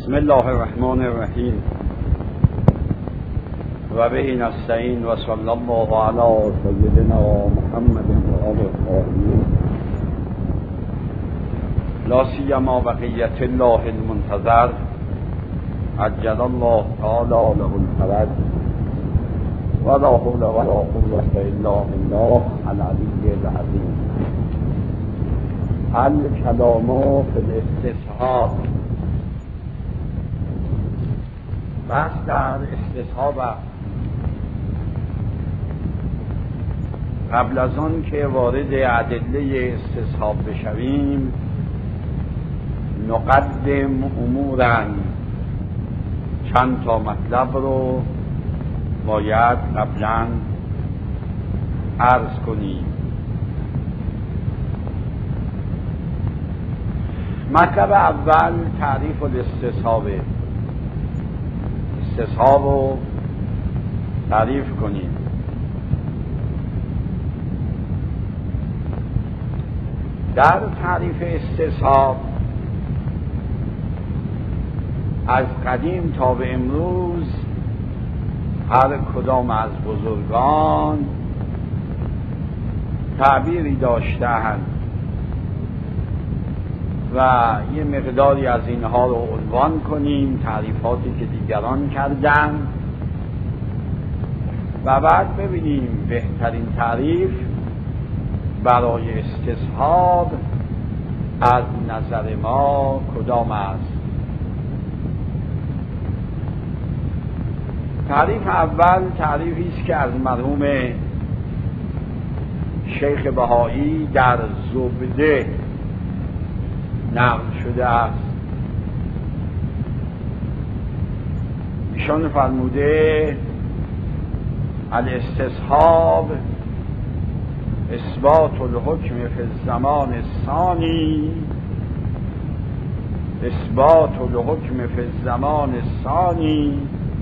بسم الله الرحمن الرحیم و به نستعین و صلی الله علی سیدنا محمد و آله الطاهرین لا سیما بقیة الله المنتظر عجل الله تعالی له الفرج ولا حول ولا قوة الا بالله العلی العظیم. الکلام فی الاستصحاب. بحث در استصحاب. قبل از آن که وارد ادله استصحاب بشویم نقدم امورا، چند تا مطلب رو باید قبلا عرض کنیم. مطلب اول تعریف الاستصحاب. استصحاب رو تعریف کنیم. در تعریف استصحاب از قدیم تا به امروز هر کدام از بزرگان تعبیری داشتند و یه مقداری از اینها رو عنوان کنیم، تعریفاتی که دیگران کردند، و بعد ببینیم بهترین تعریف برای استصحاب از نظر ما کدام است. تعریف اول تعریفی است که از مرحوم شیخ بهایی در زبده نقل شده است. ایشان فرموده الاستصحاب اثبات الحکم فی الزمان الثانی، اثبات الحکم فی الزمان الثانی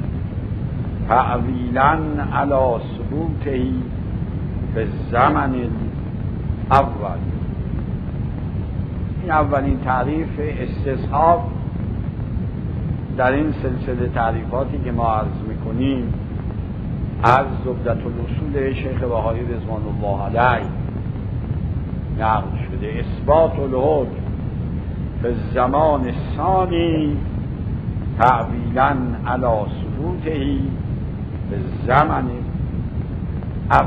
تعویلا علی ثبوته فی الزمن الاول. این اولین تعریف استصحاب در این سلسله تعریفاتی که ما عرض میکنیم از زبدة الاصول شیخ بهایی رضوان الله علیه نقل شده. اثبات الحکم فی الزمان الثانی تعویلا علی ثبوته فی الزمن اول.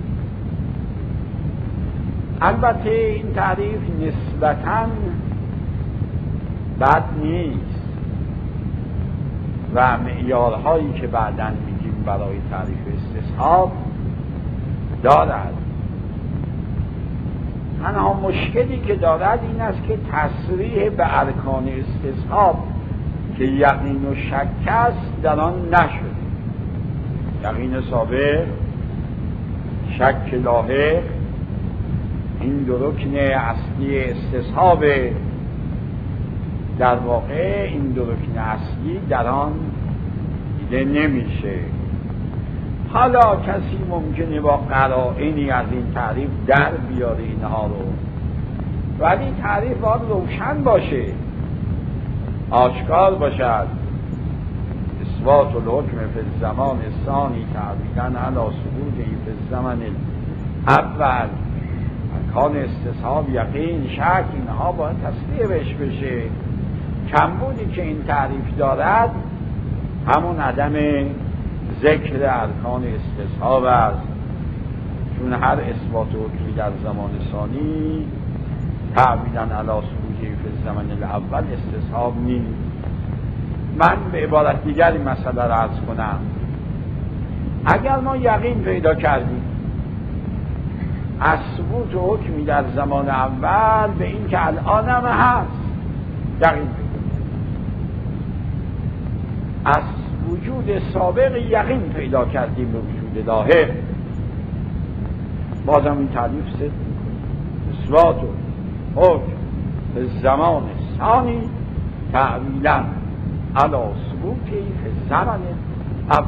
البته این تعریف نسبتاً بد نیست و معیارهایی که بعداً میگیم برای تعریف استصحاب دارد. تنها مشکلی که دارد این است که تصریح به ارکان استصحاب که یقین و شک است در آن نشد. یقین سابق، شک لاحق، این دو رکن اصلی استصحاب، در واقع این دو رکن اصلی در آن دیده نمیشه. حالا کسی ممکنه با قرائنی از این تعریف در بیاره اینها رو، ولی تعریف باید روشن باشه، آشکار باشد. اثبات الحکم فی الزمان الثانی تعویلا علی ثبوته فی الزمن الاول. ارکان استصحاب یقین، شک، اینها باید تصریح بهش بشه. کمبودی که این تعریف دارد همون عدم ذکر ارکان استصحاب است، چون هر اثبات حکمی در زمان ثانی تعویلا علی ثبوته فی الزمن الاول استصحاب نیست. من به عبارت دیگری مسئله را عرض کنم. اگر ما یقین پیدا کردیم از ثبوت حکمی در زمان اول به این که الان هم هست، یقین پیدا از وجود سابق یقین پیدا کردیم به وجود لاحق، بازم این تعریف صدق میکنیم. اثبات حکم به زمان ثانی تعویلا علی ثبوته فی الزمن اول.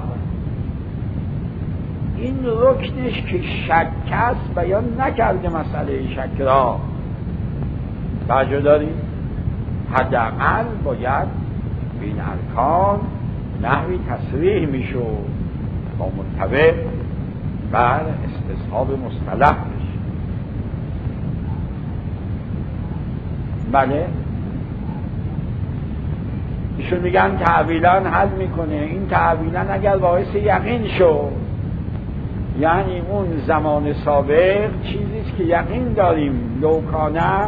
این رکنش که شک است بیان نکرده مسئله شک را. توجه داریم؟ حداقل باید این ارکان نحوی تصریح میشد با منطبق بر استصحاب مصطلح بشه. بله ایشون میگن تعویلان حل میکنه. این تعویلان اگر باعث یقین شد، یعنی اون زمان سابق چیزیست که یقین داریم، لوکانه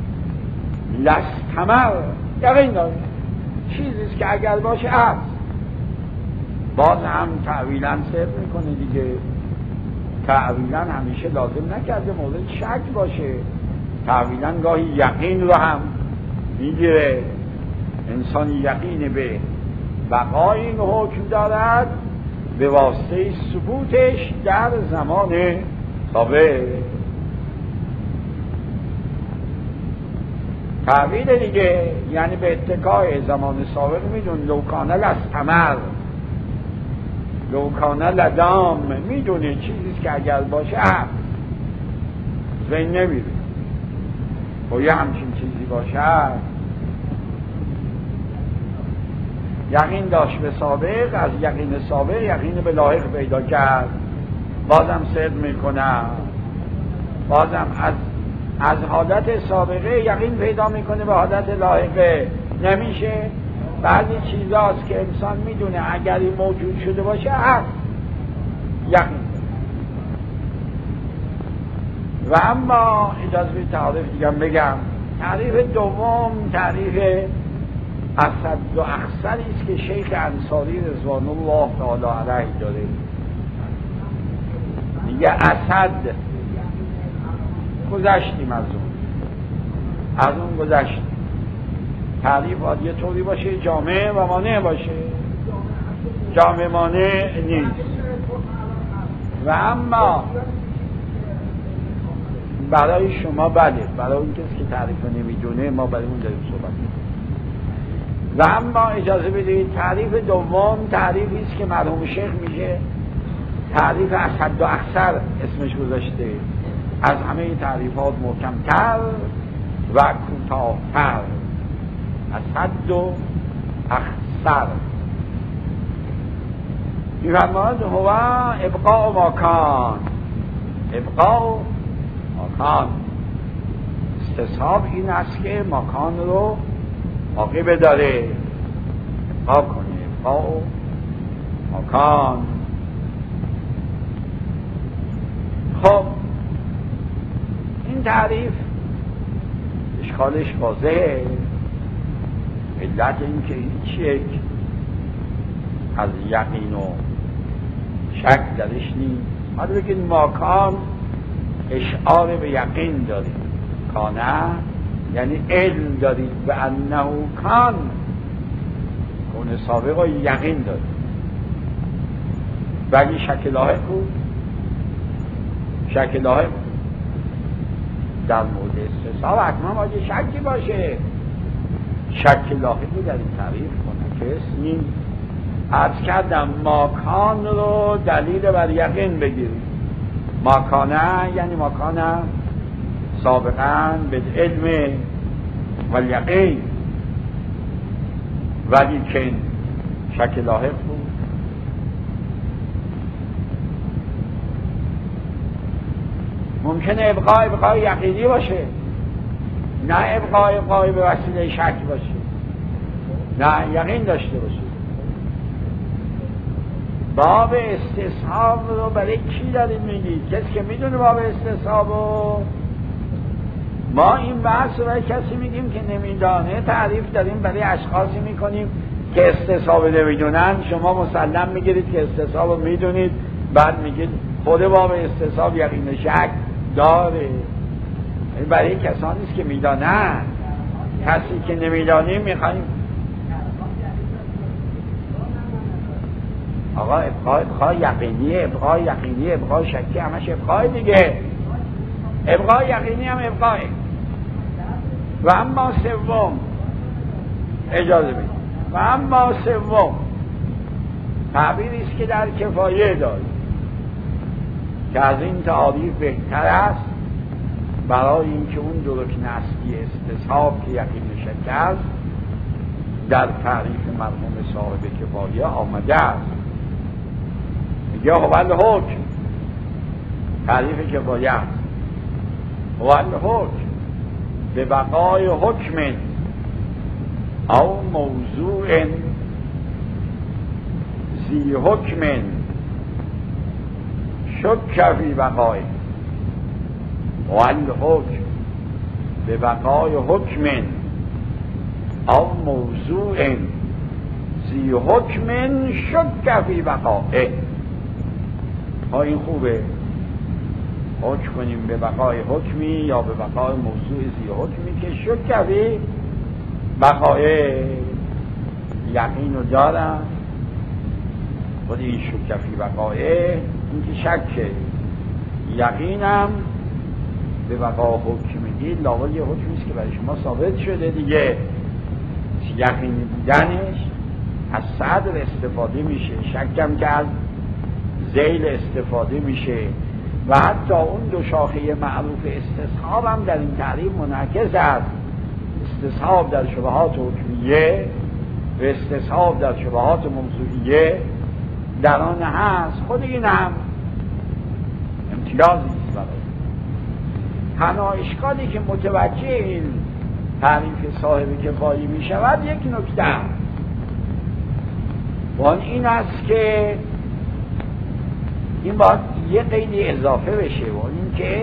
لستمر، یقین داریم چیزیست که اگر باشه هست، باز هم تعویلان صرف میکنه دیگه. تعویلان همیشه لازم نکرده مورد شک باشه، تعویلان گاهی یقین رو هم میگیره. انسان یقین به بقای این حکم دارد به واسطه ثبوتش در زمان سابق. تعویل دیگه یعنی به اتکای زمان سابق میدون. لوکانه لستمر، لوکانه لدام، میدونه چیزیست که اگر باشه هم ذهن نمیره و یه همچین چیزی باشه. یقین داشت به سابق، از یقین سابق یقین به لاحق پیدا کرد، بازم صدق میکنه، بازم از حالت سابقه یقین پیدا میکنه به حالت لاحقه. نمیشه. بعضی چیزاست که انسان میدونه اگر این موجود شده باشه هست، یقین. و اما اجازه به تعریف دیگه بگم. تعریف دوم تعریف اسد و اخسری است که شیخ انصاری رضوان الله تعالی علیه داره. میگه اسد گذشتیم، از اون گذشتیم. تعریف باید یه طوری باشه جامع و مانع باشه، جامع مانع نیست. و اما برای شما بله، برای اون کسی که تعریف نمیدونه ما برای اون داریم صحبت میکنیم. و اما اجازه بدید تعریف دوم تعریفی است که مرحوم شیخ میشه تعریف اسد و اخسر اسمش گذاشته. از همه تعریفات محکمتر و کوتاه‌تر. اسد و اخسر می‌فرماید هو ابقاء ماکان، ابقاء ماکان. استصحاب این است که ماکان رو باقی بداره، ابقا کنه، ابقاء ماکان. خب این تعریف اشکالش واضحه. علت این که هیچ یک از یقین و شک درش نیست. حالا بگید ماکان اشعار به یقین دارید، کانه یعنی علم دارید به انه کان، کون سابق و یقین دارید. ولی شک لاحق کو، شک لاحق در مورد استصحاب حتما باید شکی باشه. شک لاحقی در این تعریف کنه که اسمی عرض کردم ماکان رو دلیل بر یقین بگیرید. ماکانه یعنی ماکانه سابقا به علم و یقین، ولی که شک لاحق بود. ممکنه ابقاء یقینی باشه، نه ابقاء به وسیله شک باشه، نه یقین داشته باشه. باب استصحاب رو برای کی داریم میگید؟ کسی که میدونه باب استصحاب رو. ما این بحث رو برای کسی میگیم که نمیدانه تعریف داریم برای اشخاصی میکنیم که استصحاب نمیدونن. شما مسلم میگیرید که استصحاب رو میدونید، بعد میگید خود باب استصحاب یقین و شک داره. برای کسانی است که میدانن. کسی که نمیدانیم میخوایم آقا ابقاء یقینی، ابقاء شکی، همش ابقاء دیگه. ابقاء یقینی هم ابقاء. و اما سوم اجازه بدید، و اما سوم تعبیری است که در کفایه داریم که از این تعریف بهتر است برای اینکه اون دو رکن اصلی استصحاب که یقین شک است در تعریف مرحوم صاحب کفایه آمده است. میگه هو الحکم، تعریف کفایه است، هو الحکم به بقای حکم او موضوع ذی حکم شک فی بقای، هو الحکم به بقای حکم او موضوع ذی حکم شک فی بقای. ها این خوبه حکم کنیم به بقای حکمی یا به بقای موضوع زی حکمی که شک فی بقای، یقین رو دارم خود این شک فی بقای، این که شکه، یقینم به بقای حکمی لاول یه حکمیست که برای شما ثابت شده دیگه. یقینی بودنش از صدر استفاده میشه، شکم که از ذیل استفاده میشه و حتی اون دو شاخه معروف استصحاب هم در این تعریف منعکس است. استصحاب در شبهات حکمیه و استصحاب در شبهات موضوعیه در آن هست. خود این هم امتیازی است برای تنها اشکالی که متوجه این تعریف صاحب کفایی می شود یک نکته و این است که این باید یه قیدی اضافه بشه و این که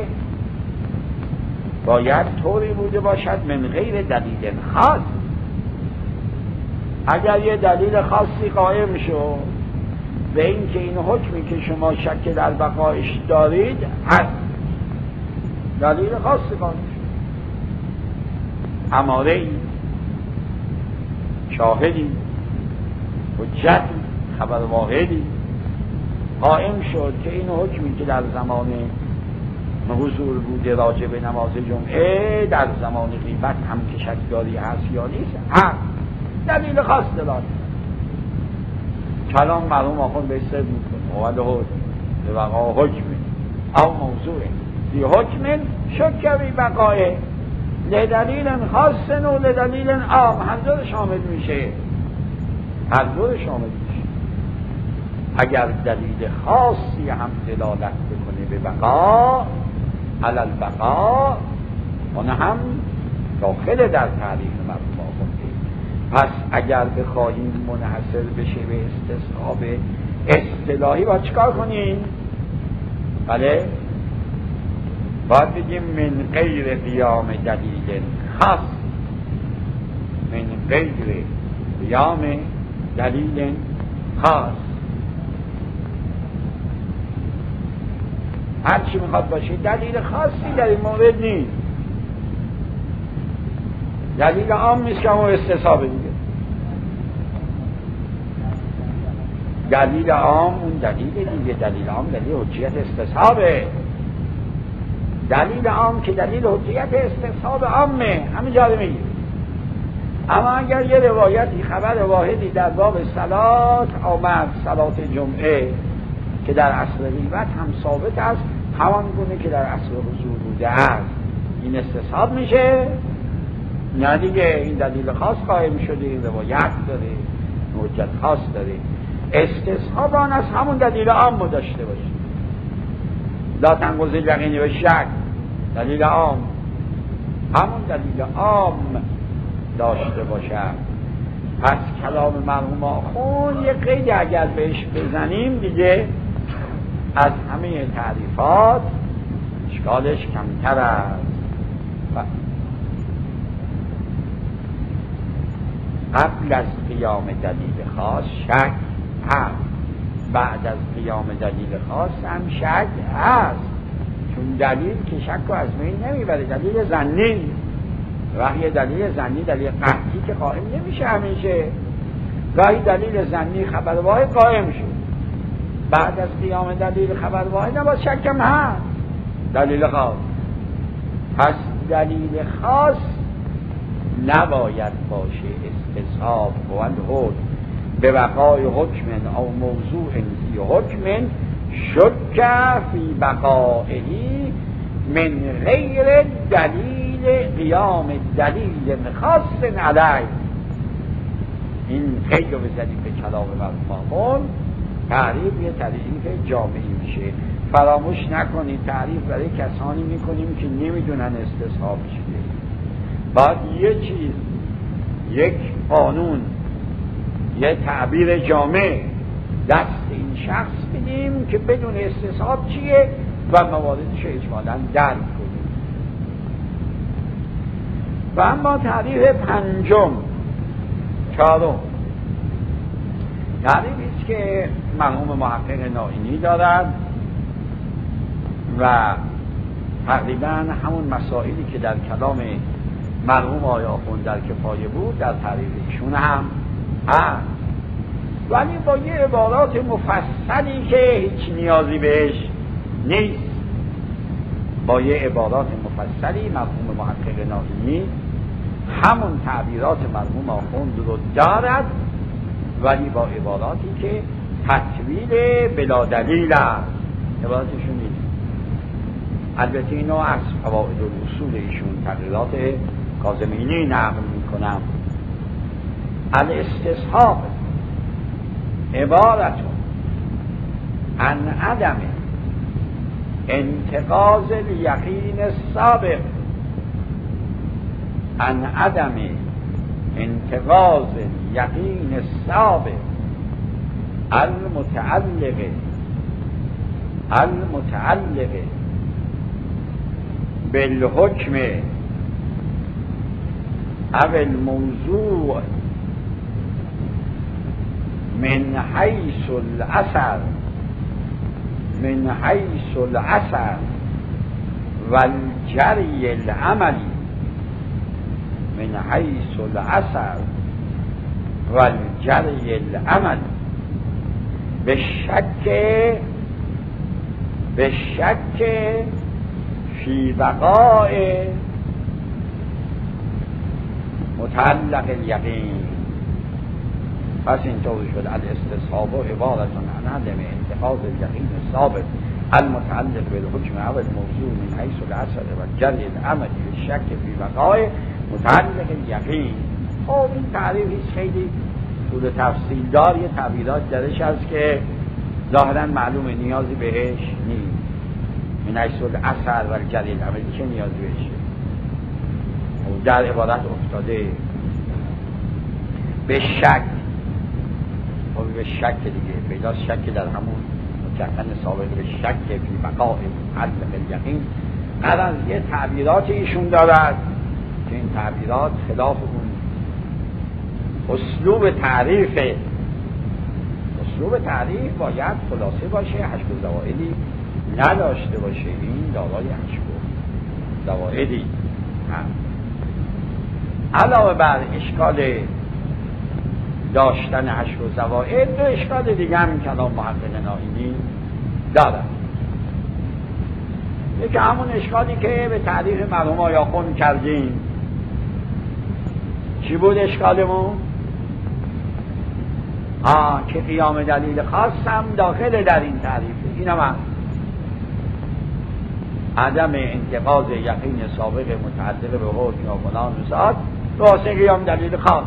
باید طوری بوده باشد من غیر دلیل خاص. اگر یه دلیل خاصی قائم شد به این که این حکمی که شما شک در بقایش دارید هست، دلیل خاصی قائم شد، اماره‌ای، شاهدی، حجتی، خبر واحدی قائم شد که این حکمی که در زمان حضور بوده راجع به نماز جمعه در زمان غیبت هم که شکداری هست یا نیست هست، دلیل خاص دلالت. کلام مرحوم آخوند به سر میکنه اول حکم به بقا حکم او موضوع بی حکم شک بی بقای لدلیل خاص و لدلیل عام، هر دو شامل میشه، هر دو شامل میشه. اگر دلیل خاصی هم دلالت بکنه به بقا علی البقا، اون هم داخل در تعریف مرحوم آخونده. پس اگر بخواهیم منحصر بشه به استصحاب اصطلاحی باید چیکار کنیم؟ بله باید بگیم من غیر قیام دلیل خاص، من غیر قیام دلیل خاص. هر چی میخواد باشه دلیل خاصی در این مورد نیست، دلیل عام نیست که همون استصحاب دیگه. دلیل عام اون دلیل دیگه، دلیل عام دلیل حجیت استصحابه، دلیل عام که دلیل حجیت استصحاب عامه، همین جا رو میگیم. اما اگر یه روایتی خبر واحدی در باب صلات آمد، صلات جمعه که در عصر غیبت هم ثابت است همان گونه که در عصر حضور بوده است، این استصحاب میشه؟ نه دیگه، این دلیل خاص قائم شده، این روایت داره، حجت خاص داره. استصحاب آن از همون دلیل عام داشته باشه، لا تنقض الیقین و شک، دلیل عام همون دلیل عام داشته باشد. پس کلام مرحوم آخوند یه قید اگر بهش بزنیم دیگه از همه تعریفات اشکالش کمتر است. قبل از قیام دلیل خاص شک هست، بعد از قیام دلیل خاص هم شک هست، چون دلیل که شک رو از بین نمیبره، دلیل ظنی. وقتی دلیل ظنی دلیل قطعی که قائم نمیشه همیشه، گاهی دلیل ظنی خبر واحد قائم شد، بعد از قیام دلیل خبر واحد نباید شکم هست، دلیل خاص. پس دلیل خاص نباید باشه استصحاب و الحکم به بقای حکم او موضوع ذی حکم شک فی بقائه من غیر دلیل قیام دلیل خاص علیه. این قید رو بزنیم به کلام مرحوم تعریف یه تعریف جامعی میشه. فراموش نکنید تعریف برای کسانی میکنیم که نمیدونن استصحاب چیه. بعد یه چیز، یک قانون، یه تعبیر جامع دست این شخص بدیم که بدون استصحاب چیه و مواردش اجمالاً درک کنیم. و اما تعریف پنجم، چهارم، تعریفی است که مرحوم محقق نائینی دارد و تقریبا همون مسائلی که در کلام مرحوم آقای آخوند در کفایه بود در تعریف ایشون هم هست، ولی با یه عبارات مفصلی که هیچ نیازی بهش نیست. با یه عبارات مفصلی مرحوم محقق نائینی همون تعبیرات مرحوم آخوند رو دارد، ولی با عباراتی که تطویل بلا دلیل است. عباراتشون نیست. البته اینو از فواید الاصول ایشون تقریرات کاظمینی نقل میکنم. الاستصحاب عبارت عن عدم انتقاض الیقین السابق، عن عدم انتقاض الیقین السابق المتعلق بالحکم او الموضوع من حیث الأثر والجری العملی، من حیث الأثر والجری العمل، بالشک فی بقاء متعلق الیقین. پس اینطور شد الاستصحاب عبارت عن عدم انتقاض الیقین الثابت المتعلق بالحکم او الموضوع من حیث الاثر والجری العمل بالشک فی بقاء متعلق الیقین. خب این تعریفی خیلی طول تفصیل دار، یه تعبیرات درش هست که ظاهرا معلومه نیازی بهش نیست. من حیث الاثر والجری العمل چه نیازی بهش در عبارت افتاده. به شک، به شک دیگه پیداست، شک در همون متقن سابق، به شک فی بقاء متعلق الیقین. قرار یه تعبیرات ایشون دارد که این تعبیرات خلاف اون اسلوب تعریفه. اسلوب تعریف باید خلاصه باشه، حشو زوائدی نداشته باشه. این دارای حشو زوائدی هم. علاوه بر اشکال داشتن حشو زوائد، دو اشکال دیگه هم کلام محقق نائینی دارد. یکی همون اشکالی که به تعریف مرحوم آقای آخوند کردیم. چی بود اشکالمون؟ که قیام دلیل خاص هم داخل در این تعریفه. این هم عدم انتقاض یقین سابق متعلق به حکم یا فلان وساد واسه قیام دلیل خاص.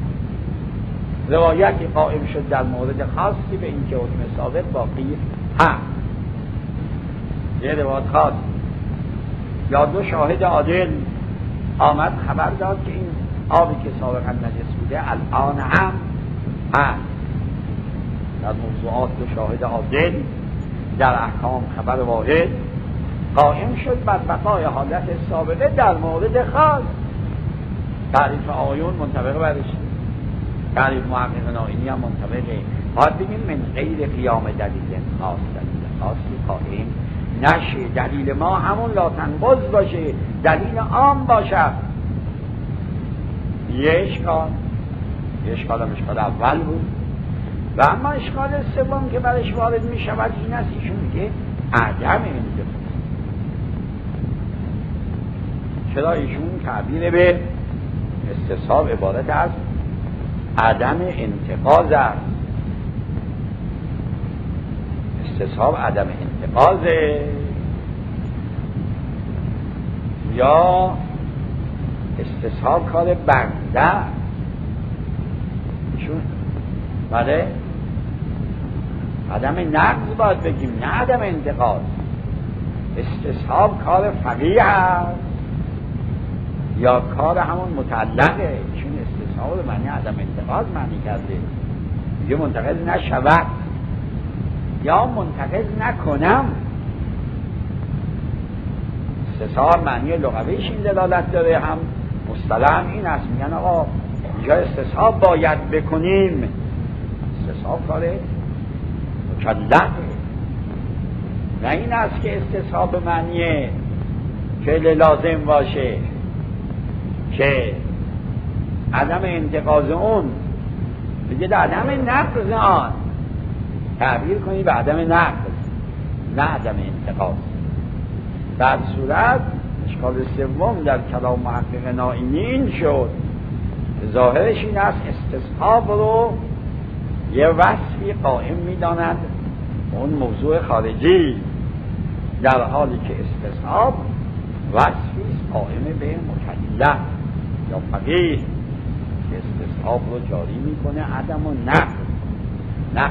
روایتی قائم شد در مورد خاصی به این که حکم سابق باقی هست، یه روایت خاص یا دو شاهد عادل آمد خبر داد که این آبی که سابقا نجس بوده الان هم هست. در موضوعات دو شاهد عادل در احکام خبر واحد قائم شد بر بقای حالت سابقه در مورد خاص. تعریف آیون منطبق برش، تعریف محقق نائینی هم منطبقه. باید بگیم من غیر قیام دلیل خاص، دلیل خاصی قائم نشه. دلیل ما همون لا تنقض باشه، دلیل عام باشه. یه اشکال هم اشکال اول بود. و اما اشکال سوم که برش وارد می شود این است، ایشون میگه عدم انتقاض. چرا ایشون تعبیر به استصحاب عبارت از عدم انتقاض است. استصحاب عدم انتقاضه یا استصحاب کار بنده. چون بله عدم نقض باید بگیم، نه عدم انتقاض. استصحاب کار فقیه هست یا کار همون متعلقه؟ چون استصحاب به معنی عدم انتقاض معنی کرده، میگه منتقض نشود یا منتقض نکنم. استصحاب معنی لغویش این دلالت داره، هم مصطلح این است، میگن آقا اینجا استصحاب باید بکنیم. استصحاب کاره مکلفه، نه این است که استصحاب به معنی فعل لازم باشه که عدم انتقاض اون بگه عدم نقض آن تعبیر کنی به عدم نقض، نه عدم انتقاض. در صورت اشکال سوم در کلام محقق نائینی این شد، ظاهرش این است استصحاب رو یه وصفی قائم می‌داند اون موضوع خارجی، در حالی که استصحاب وصفی قائم به مکلف یا فقیه که استصحاب رو جاری میکنه عدم و نقض.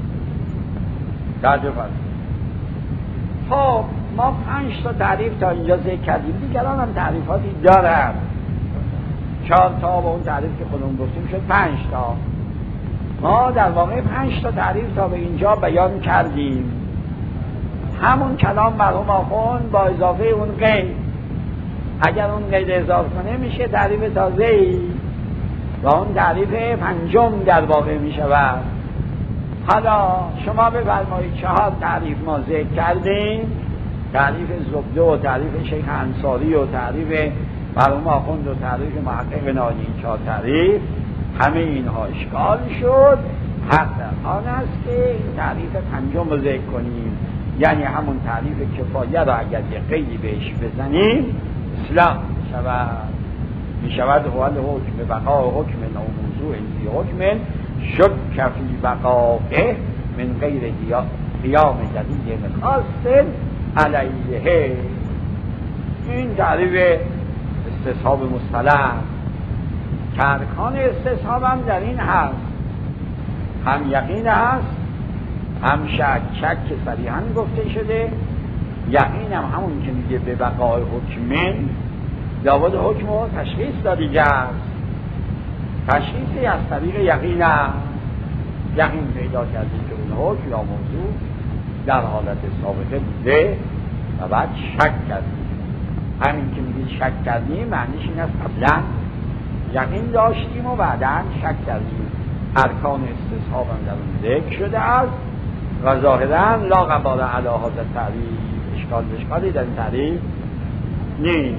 درجه فرد خب ما 5 تا تعریف تا اینجا ذکر کردیم، دیگران هم تعریفاتی دارن. 4 تا با اون تعریف که خودمون گفتیم شد 5 تا. ما در واقع 5 تا تعریف تا به اینجا بیان کردیم. همون کلام مرحوم آخوند با اضافه اون قید، اگر اون قید اضافه کنه میشه تعریف تازه‌ای و اون تعریف 5م در واقع میشود. حالا شما بفرمایید 4 تعریف ما ذکر کردیم، تعریف زبده و تعریف شیخ انصاری و تعریف مرحوم آخوند و تعریف محقق نائینی، 4 تعریف همه اینها اشکال شد. حق آن است که این تعریف 5م رو ذکر کنیم، یعنی همون تعریف کفایه را اگر یه قیدی بهش بزنیم اصلاح میشود هو الحکم بقاء حکم او موضوع فی حکم شک فی بقائه من غیر قیام دلیل خاص علیه. این تعریف استصحاب مصطلح که ارکان استصحاب هم در این هست، هم یقین هست، هم شک که صریحاً گفته شده. یقین هم همون که میگه به بقاء حکمن، لابد حکم و تشخیص دادیگه است، تشخیصی از طریق یقین است. یقین پیدا کردیم که اون حکم یا موضوع در حالت سابقه بوده و بعد شک کردیم. همین که میگه شک کردیم معنیش این است قبلا یقین داشتیم و بعدا شک کردیم. ارکان استصحاب هم در اون ذکر شده است و ظاهراً لا قبال علی هذا تعریف، اشکالی در این تعریف نیست.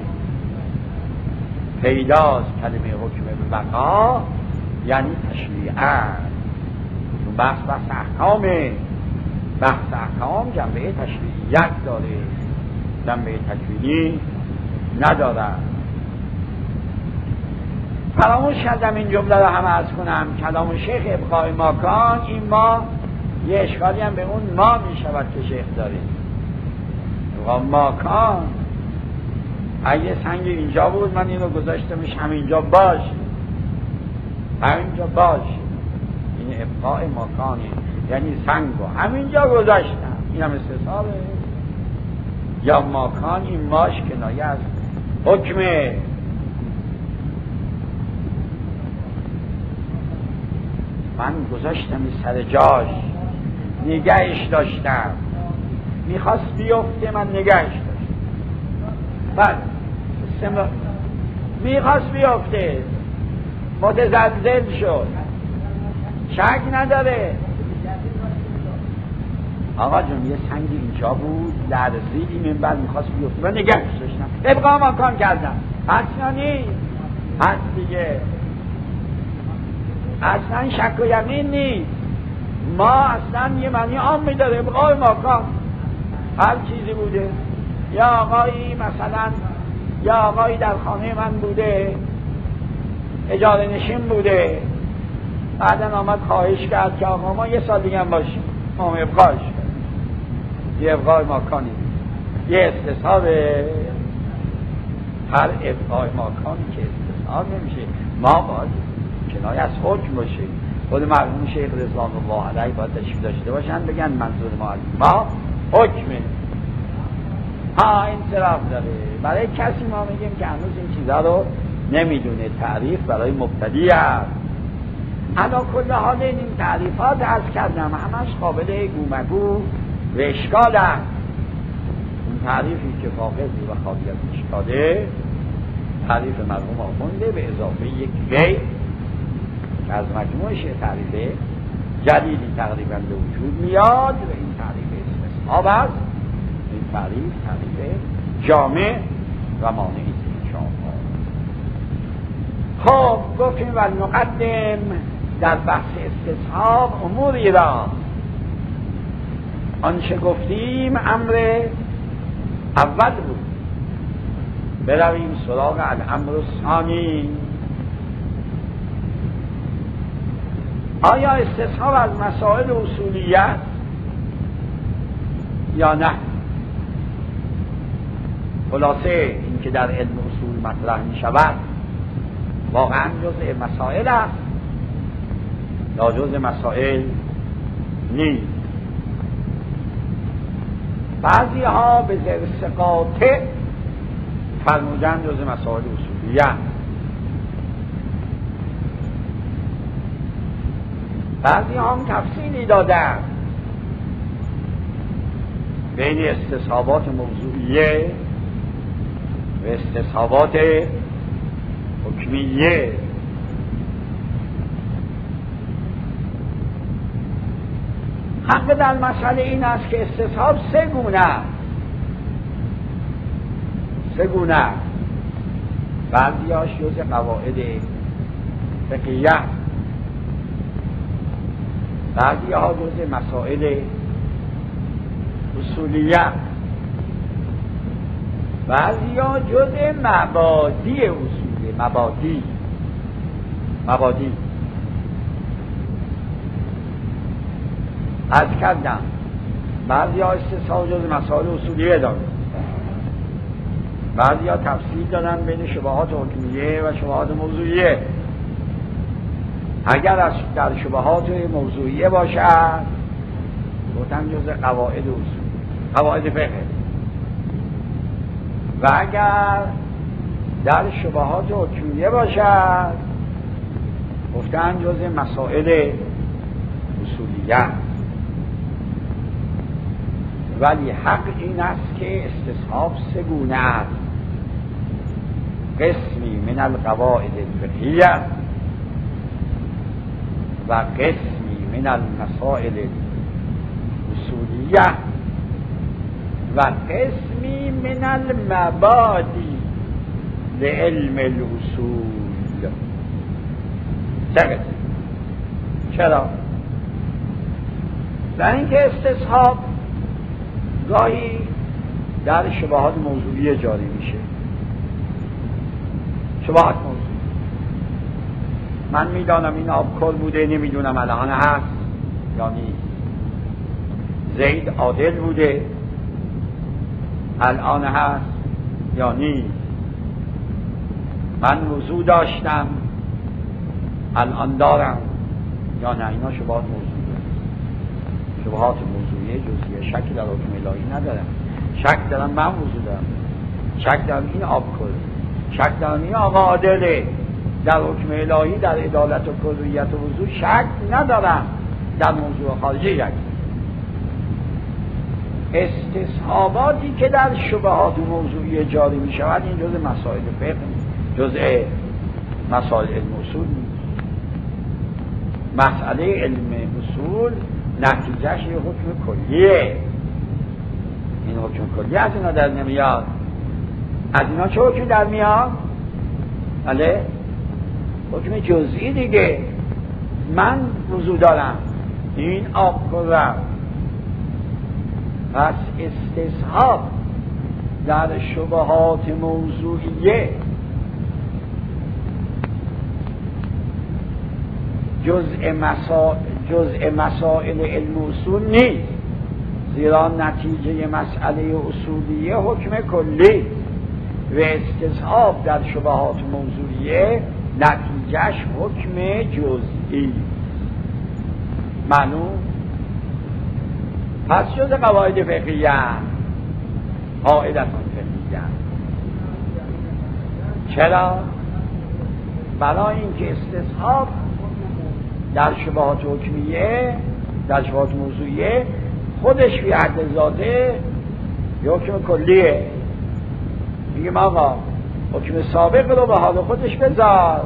پیداست کلمه حکم به بقا یعنی تشریعه، بحث احکامه. بحث احکام جنبه تشریعیت داره، جنبه تکوینی نداره. فراموش کردم این جمله رو هم عرض کنم، کلام شیخ ابقاء ماکان، این ما یه اشکالی هم به اون ما می شود که شیخ داریم. ماکان اگه سنگ اینجا بود من اینو گذاشتمش همینجا باش، همینجا باش. این ابقاء ماکانه، یعنی سنگو همینجا گذاشتم، این هم استصحابه. یا ماکان این ماش کنایه از حکمه. من گذاشتم سر جاش، نگهش داشتم، میخواست بیفته من نگهش داشتم. بله میخواست بیفته، متزلزل شد، شک نداره. آقا جون یه سنگ اینجا بود، لرزیدی من بعد میخواست بیفته، من نگهش داشتم، ابقا مکان کردم. اصلا نیست، هست دیگه، اصلا شک و یقین نیست. ما اصلا یه معنی عام میداره، ابقای مکان هر چیزی بوده. یا آقایی مثلا، یا آقایی در خانه من بوده، اجاره نشین بوده، بعدن آمد خواهش کرد که آقا ما یه سال دیگه هم باشیم، ما ابقاش یه ابقای مکانی، یه استصحاب. هر ابقای مکانی که استصحاب نمیشه، ما باید کنایه از حکم باشه. خود مرحوم شیخ رضوان الله علیه باید تشریف داشته باشن بگن منظور ما از ما حکمه. انصراف داره. برای کسی ما میگیم که هنوز این چیزا رو نمیدونه، تعریف برای مبتدی است. علا کل حال این تعریفات عرض کردم همش قابل گومگو و اشکال است. اون تعریفی که فاقدی و خالی از اشکاله تعریف مرحوم آخونده به اضافه یک غیر که از مجموعش تعریف جدیدی تقریبا به وجود میاد و این تعریف استصحاب است. این تعریف جامع و مانعی شما. خب گفتیم و نقدم در بحث استصحاب اموری را آنچه گفتیم امر اول بود. برویم سراغ الامر الثانی. آیا استصحاب از مسائل اصولیه یا نه؟ خلاصه این که در علم اصول مطرح می شود واقعا جزء مسائل است یا جزء مسائل نیست. بعضی ها به ذرس قاطع فرمودن جزء مسائل اصولیه، بعضی ها هم تفصیلی دادن بین استصحابات موضوعیه و استصحابات حکمیه. حق در مسئله این است که استصحاب سه گونه بعضیاش جز قواعد فقهیه، بعضیها جز مسائل اصولیه، بعضیها جز مبادی اصولی مبادی. از کردم بعضیها استصحاب جز مسائل اصولیه دارن، بعضیها تفصیل دادن بین شبهات حکمیه و شبهات موضوعیه. اگر از در شبهات موضوعیه باشد گفتن جز قواعد اصول، قواعد فقه، و اگر در شبهات حکمیه باشد گفتن جز مسائل اصولیه. ولی حق این است که استصحاب سه گونه است: قسمی من القواعد الفقهیه و قسمی من المسائل اصولیه و قسمی من المبادی لعلم الاصول. چرا؟ در اینکه استصحاب گاهی در شبهات موضوعی جاری میشه. شبهات موضوعی، من میدانم این آبکل بوده، نمیدونم الان هست یا نیست. زید عادل بوده، الان هست یا نیست. من وضو داشتم، الان دارم یا نه. اینا شبهات موضوعی. شبهات موضوعی جزئیه شک در حکم الهی ندارم. شک دارم من وضو دارم، شک دارم این آبکل، شک دارم این آقا عادله. در حکم الهی در عدالت و کلیت و وضو شک ندارم. در موضوع خارجی یک استصحاباتی که در شبهات موضوعی جاری می شود این جزء مسائل فقه، جزء مسائل علم اصول. مسئله علم اصول نتیجهش یه حکم کلیه. این حکم کلی از اینا در نمیاد. از اینا چه حکم در میاد؟ بله، حکم جزئی دیگه. من وضو دارم، این آب کنم. پس استصحاب در شبهات موضوعیه جزء مسائل علم اصول نیست، زیرا نتیجه مسئله اصولیه حکم کلی و استصحاب در شبهات موضوعیه نتیجهش حکم جزئی. معلوم. پس جز قواعد فقهیه قاعدتان فقهیه. چرا؟ برای اینکه استصحاب در شبهات حکمیه، در شبهات موضوعیه خودش فی حد ذاته حکم کلیه. میگیم آقا حکم سابق رو به حال خودش بذار،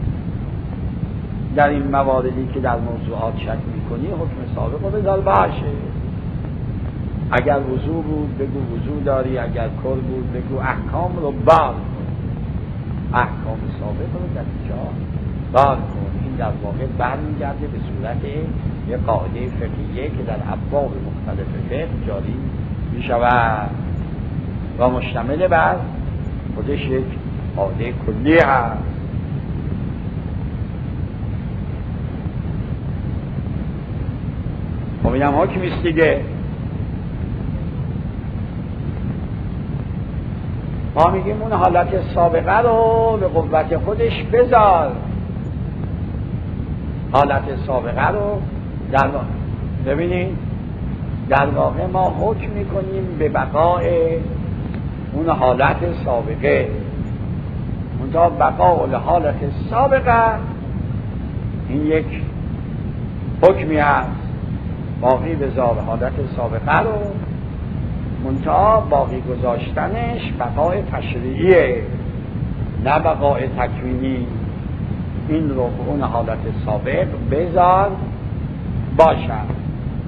در این مواردی که در موضوعات شک میکنی حکم سابق رو بذار باشه. اگر وضو بود بگو وضو داری، اگر کر بود بگو احکام رو بار کن، احکام سابق رو در اینجا بار کن. این در واقع برمیگرده به صورت یک قاعده فقهیه که در ابواب مختلف فقه جاری میشود و مشتمل بر خودش یک قاعده کلی هست. خب اینم حکمیست دیگه. ما میگیم اون حالت سابقه رو به قوت خودش بذار، حالت سابقه رو در واقع ببینید، در واقع ما حکم میکنیم به بقاء اون حالت سابقه. منتها بقاء حالت سابقه این یک حکمی هست، باقی بذار حالت سابقه رو، منتها باقی گذاشتنش بقای تشریعیه نه بقای تکوینی. این رو به اون حالت سابق بذار باشد.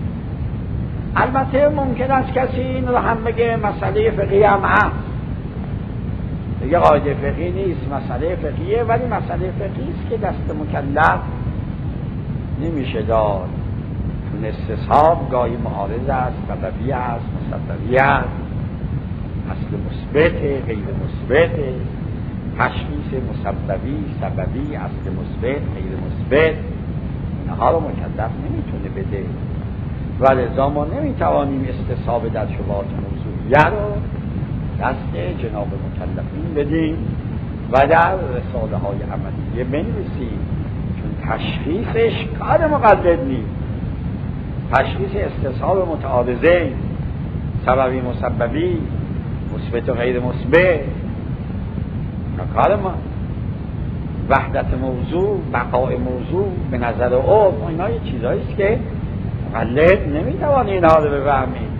البته ممکن است کسی این رو هم بگه مسئله فقهی هم هست، دیگه قاعده فقهی نیست، مسئله فقهیه، ولی مسئله فقهی است که دست مکلف نمیشه داد. چون استصحاب گاهی معارض است، سببی است، مسببی است، اصل مثبت غیر مثبت، تشخیص مسببی سببی، اصل مثبت غیر مثبت، اینها رو مکلف نمیتونه بده و لذا ما نمیتوانیم استصحاب در شبهات موضوعیه رو دست جناب مکلفین بدیم و در رساله های عملیه بنویسیم، چون تشخیصش کار مقلد نیست. تشخیص استصحاب متعارضین، سببی مسببی، مثبت و غیر مثبت، کار ما. وحدت موضوع، بقای موضوع به نظر او اینا یه چیزایی است که مقلد نمیتوانه اینها رو بفهمید.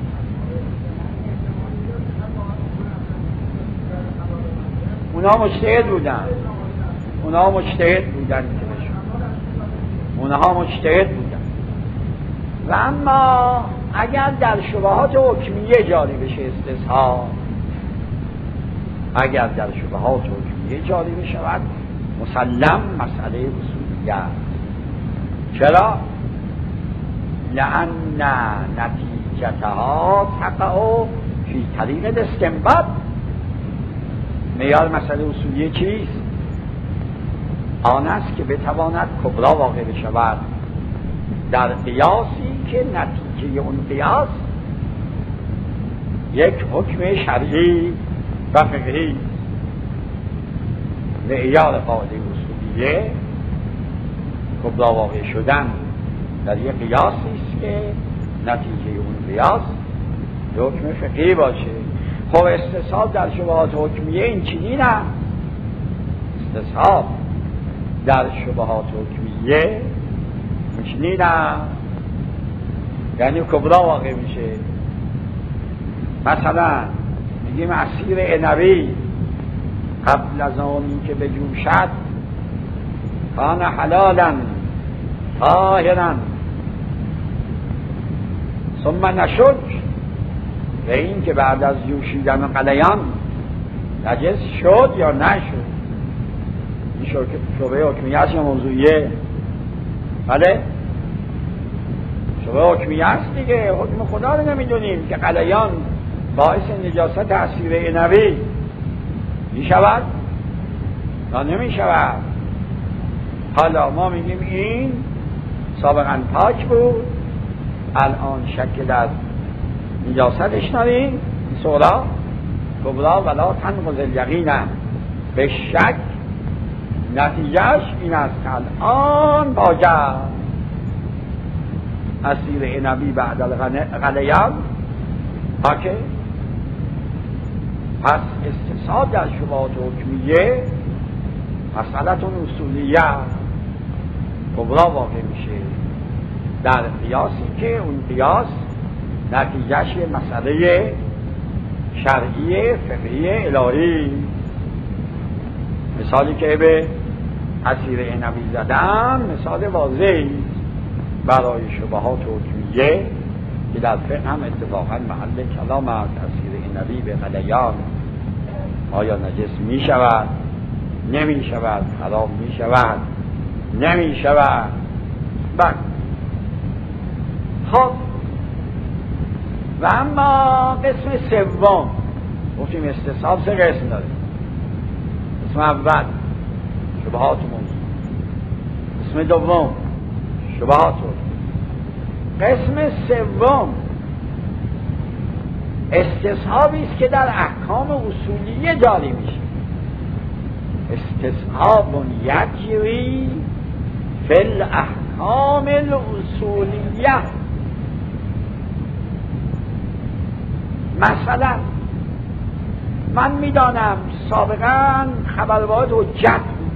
اونا مجتهد بودن و اما اگر در شبهات حکمیه جاری بشه استصحاب، اگر در شبهات حکمیه جاری بشود مسلم مسئله اصولیه است. چرا؟ لأن نتیجتها تقع فی طریق الاستنباط. معیار مسئله اصولیه چیست؟ آن است که بتواند کبرا واقع بشود در قیاسی که نتیجه اون قیاس یک حکم شرعی و فقهی. معیار قاعده اصولیه کبرا واقع شدن در یک قیاسی است که نتیجه اون قیاس حکم فقهی باشه. خب استصحاب در شبهات حکمیه این چیزی نه. استصحاب در شبهات حکمیه این چیزی نه، یعنی کبرا واقع میشه. مثلا میگیم عصیر عنبی قبل از آن که بجوشد کان حلالا طاهرا ثم نشد، و این که بعد از جوشیدن قلیان نجس شد یا نشد. این شبهه حکمیه است یا موضوعیه؟ بله شبهه حکمیه است دیگه. حکم خدا رو نمیدونیم که قلیان باعث نجاست عصیر عنبی میشود یا نمیشود. حالا ما میگیم این سابقا پاک بود، الان شک در نجاستش داریم، صغرا کبرا ولا تنقض الیقین، به شک نتیجهش این است که الان باجه اسیر عنبی بعد الغلیان اوکی. پس استصحاب در شبهات حکمیه مسئلتون اصولیه کبرا واقع میشه در قیاسی که اون قیاس نتیجهش مسئله شرعی فقهی الهی. مثالی که به اسیر عنبی زدن مثال واضحی برای شبهات حکمیه که در فقه هم اتفاقا محل کلام است. اسیر عنبی به غلیان آیا نجس می شود نمی شود، حرام می شود نمی شود. بله خب و اما قسم سوم گفتیم استصحاب سه قسم داره. قسم اول شبهات موضوع، قسم دوم شبهات موضوع، قسم سوم استصحابی است که در احکام اصولیه جاری میشه. استصحاب یجری فی الاحکام الاصولیه. مثلا من میدانم سابقا خبرواحد حجت بود،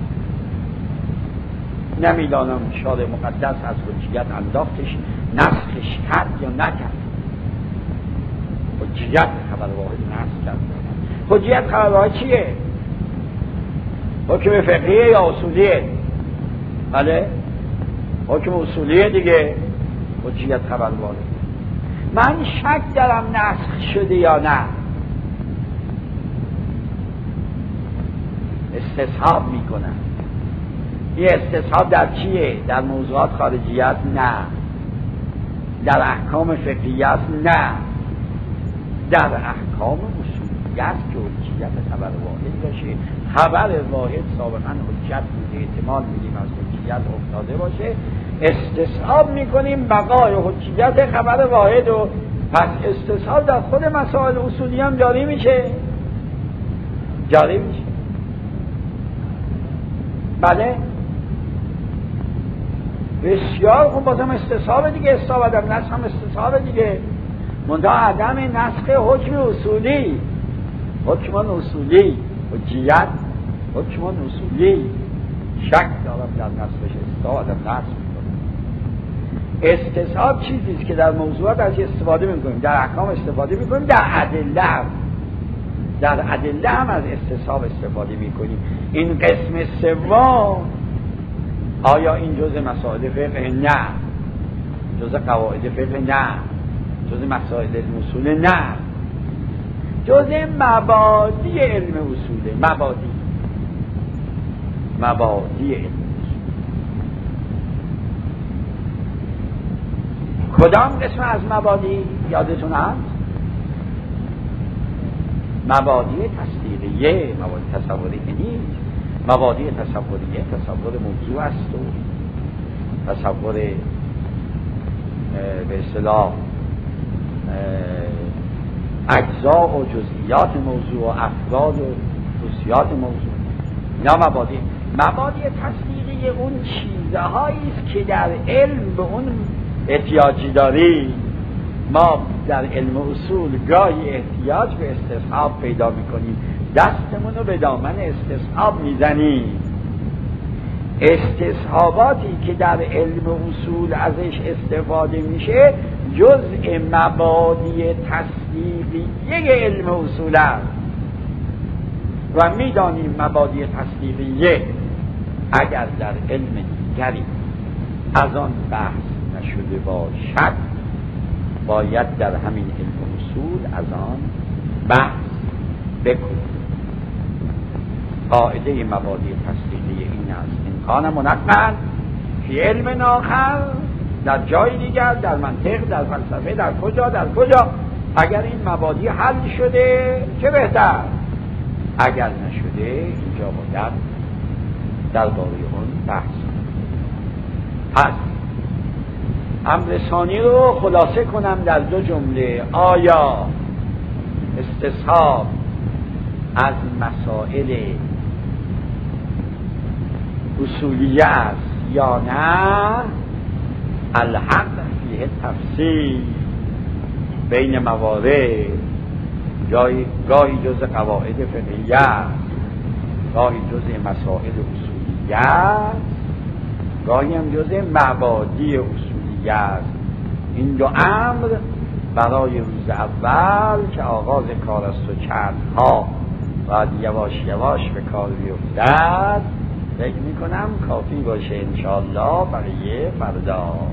نمیدانم شارع مقدس از حجیت انداختش نسخش کرد یا نکرد. حجیت خبرواحد نسخ کرد. حجیت خبرواحد چیه؟ حکم فقهیه یا اصولیه؟ بله حکم اصولیه دیگه. حجیت خبرواحد من شک دارم نسخ شده یا نه، استصحاب میکنم. این استصحاب در چیه؟ در موضوعات خارجیت؟ نه. در احکام فقهی است؟ نه. در احکام اصولی است که حجیت خبر واحد باشه. خبر واحد سابقا حجت بوده، احتمال میدیم از حجیت افتاده باشه، استصحاب میکنیم بقای حجیت خبر واحد. و پس استصحاب در خود مسائل اصولی هم جاری میشه. جاری میشه. بله بسیار خوب. بازم استصحاب دیگه. استصحاب عدم نسخ هم استصحاب دیگه، منتها عدم نسخ حکم اصولی. حکمان اصولی حجیت حکمان اصولی شک دارم در نسخش. استصحاب عدم نسخ میکنم. استصحاب چیزیست که در موضوعات از استفاده میکنیم، در احکام استفاده میکنیم، در ادله هم از استصحاب استفاده میکنیم. این قسم سوم آیا این جزء مسائل فقه؟ نه. جزء قواعد فقه؟ نه. جزء مسائل اصول؟ نه. جزء مبادی علم اصوله. مبادی علم اصول. کدام قسم از مبادی یادتون هست؟ مبادی تصدیقیه. مبادی تصوریه نیست. مبادی تصوریه تصور موضوع است و تصور به اصطلاح اجزا و جزئیات موضوع و افراد و خصوصیات موضوع. اینا مبادی تصدیقیه اون چیزهایی است که در علم به اون احتیاجی داریم. ما در علم اصول گاهی احتیاج به استصحاب پیدا میکنیم، دستمون رو به دامن استصحاب میزنیم. استصحاباتی که در علم اصول ازش استفاده میشه جزء مبادی تصدیقیه علم اصول است و میدانیم مبادی تصدیقیه اگر در علم دیگری از آن بحث نشده باشد باید در همین علم اصول از آن بحث بکنیم. قاعده مبادی تصدیقی این است: این کان منقل فی علم آخر، در جای دیگر، در منطق، در فلسفه، در کجا. اگر این مبادی حل شده چه بهتر، اگر نشده اینجا باید درباره اون بحث. پس امر ثانی رو خلاصه کنم در دو جمله: آیا استصحاب از مسائل اصولیه است یا نه؟ الحق فی فیه تفصیل بین موارد، گاهی جز قواعد فقهیه است، گاهی جز مسائل اصولیه است، گاهی هم جز مبادی اصولیه است. این دو امر برای روز اول که آغاز کار است و چندها باید یواش یواش به کار بیفتد، فکر میکنم کافی باشه. انشاءالله بقیه فردا.